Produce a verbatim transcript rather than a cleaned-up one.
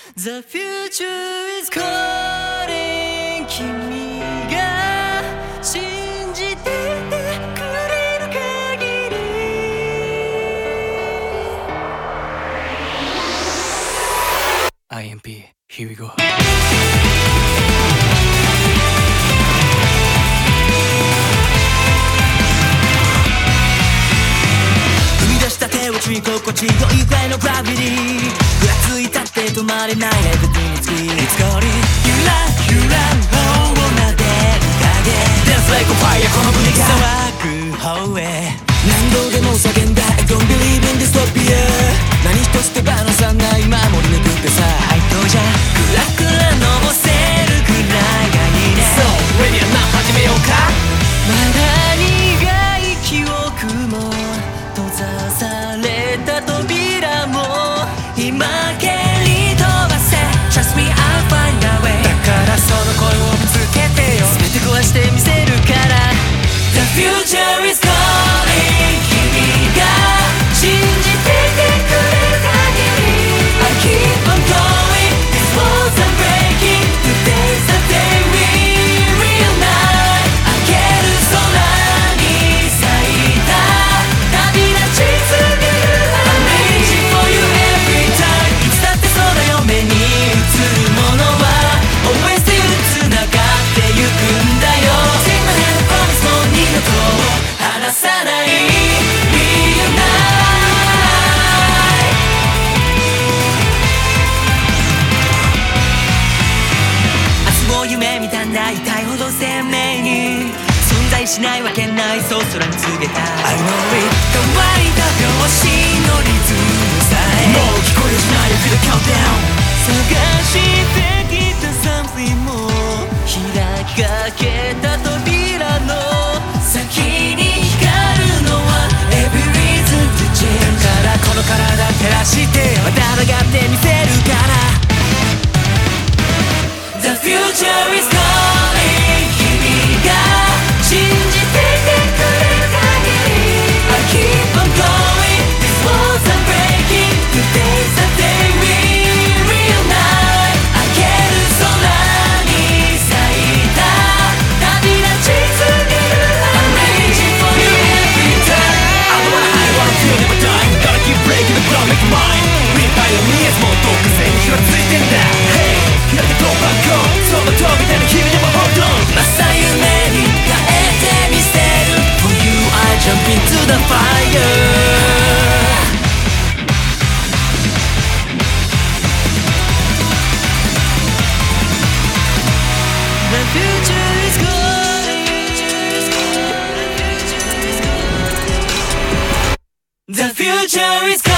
The future is calling 君が信じていてくれる限り アイエムピー Here we go 踏み出した手を注意心地よいぐらいのグラビティふらついたって止まれない Everything is clear It's calling ゆらゆら頬を撫でる影 Dance like a fire この胸が騒ぐ方へ何度でも叫んだ I don't believe in dystopia 何一つ手放さない守り抜くってさ配当じゃクラクラのせるくらいがいいね So ready or not 始めようかまだ苦い記憶も閉ざされた扉も今蹴り飛ばせ Trust me I'll find a way だからその声をぶつけてよ全て壊してみせるから The future is calling 君が信じていてくれる限り I keep on going These walls are breaking Today's the day we reunite 明ける空に咲いた旅立ちすぎる I'm reaching for you every time いつだってそうだよ目に映るものは Always to you 繋がってゆくんだよ Take my hand and promise もう二度と離さない Reunite 明日を夢見たんだ痛いほど鮮明に存在しないわけないそう空に告げた I know it 乾いた拍子のリズムさえもう聞こえるしない Feel the countdown 探してきた something も開きかけた扉の先に光るのは Every reason to change だからこの体照らしてまた上がってみせるから The future is calling 君が信じていてくれる限り I keep on going These walls are breaking Today's the day we reunite 明ける空に咲いた旅立ちすぎる I'm reaching for you every time I don't wanna hide, wanna feel never die Gotta keep breaking the ground, make it mine Real by your knees もうどっか線に火はついてんだ Hey 開け突破口その飛び出る君でも Hold on まさ夢に変えてみせる For you I jump into the fire The future is calling The future is calling